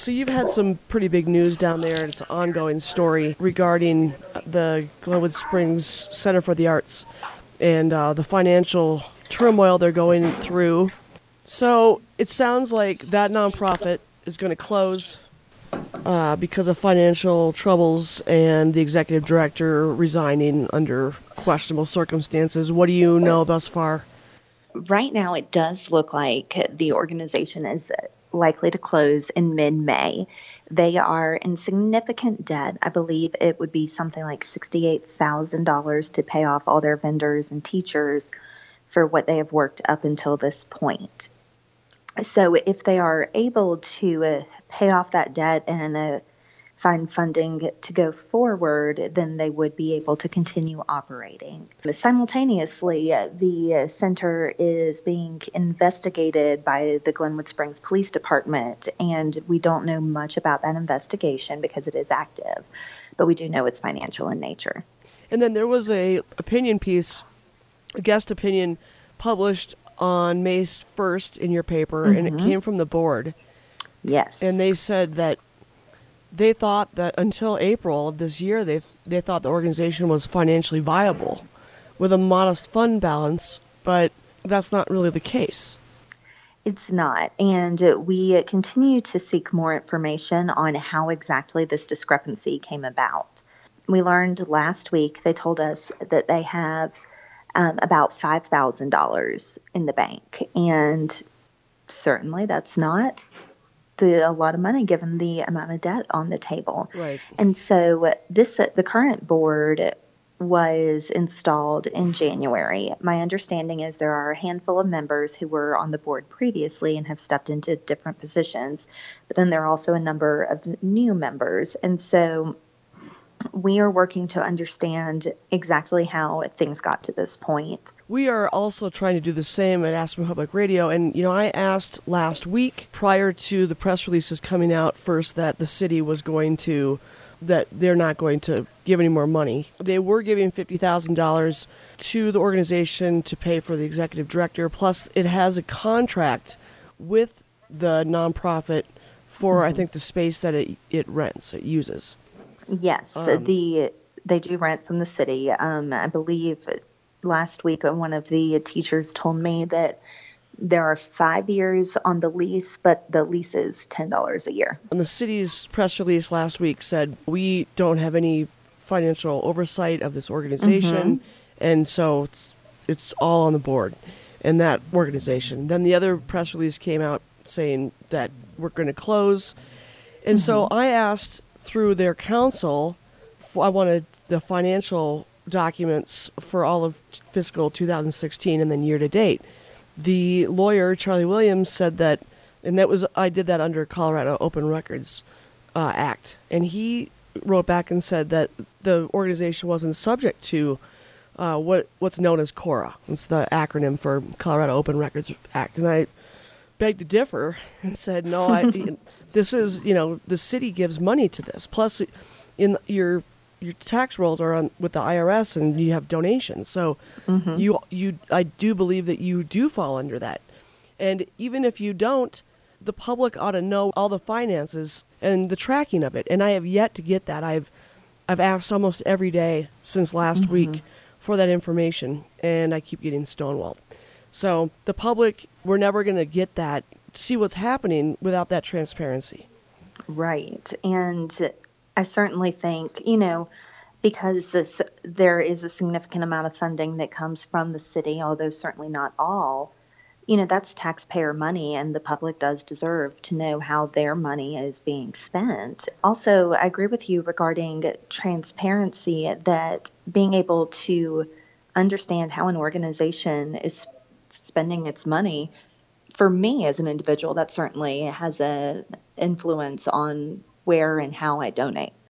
So you've had some pretty big news down there, and it's an ongoing story regarding the Glenwood Springs Center for the Arts and the financial turmoil they're going through. So it sounds like that nonprofit is going to close because of financial troubles and the executive director resigning under questionable circumstances. What do you know thus far? Right now, it does look like the organization is likely to close in mid-May. They are in significant debt. I believe it would be something like $68,000 to pay off all their vendors and teachers for what they have worked up until this point. So if they are able to pay off that debt and find funding to go forward, then they would be able to continue operating. Simultaneously, the center is being investigated by the Glenwood Springs Police Department, and we don't know much about that investigation because it is active, but we do know it's financial in nature. And then there was a opinion piece, a guest opinion, published on May 1st in your paper, and it came from the board. Yes. And they said that they thought that until April of this year, they thought the organization was financially viable with a modest fund balance, but that's not really the case. It's not. And we continue to seek more information on how exactly this discrepancy came about. We learned last week, they told us that they have about $5,000 in the bank. And certainly that's not a lot of money given the amount of debt on the table. Right. And so the current board was installed in January. My understanding is there are a handful of members who were on the board previously and have stepped into different positions, but then there are also a number of new members. And so we are working to understand exactly how things got to this point. We are also trying to do the same at Aspen Public Radio. And, I asked last week, prior to the press releases coming out first, that the city was that they're not going to give any more money. They were giving $50,000 to the organization to pay for the executive director. Plus, it has a contract with the nonprofit for, I think, the space that it rents, it uses. Yes, they do rent from the city. I believe last week one of the teachers told me that there are 5 years on the lease, but the lease is $10 a year. And the city's press release last week said, we don't have any financial oversight of this organization, and so it's all on the board and that organization. Then the other press release came out saying that we're going to close. And so I asked through their counsel, I wanted the financial documents for all of fiscal 2016 and then year to date. The lawyer, Charlie Williams, said that, and I did that under Colorado Open Records Act, and he wrote back and said that the organization wasn't subject to what's known as CORA. It's the acronym for Colorado Open Records Act, and I begged to differ and said, no, this is, the city gives money to this. Plus, in your tax rolls are on with the IRS, and you have donations. So I do believe that you do fall under that. And even if you don't, the public ought to know all the finances and the tracking of it. And I have yet to get that. I've asked almost every day since last week for that information, and I keep getting stonewalled. So the public, we're never going to get that, see what's happening without that transparency. Right. And I certainly think, because there is a significant amount of funding that comes from the city, although certainly not all, that's taxpayer money, and the public does deserve to know how their money is being spent. Also, I agree with you regarding transparency, that being able to understand how an organization is spending its money, for me as an individual, that certainly has an influence on where and how I donate.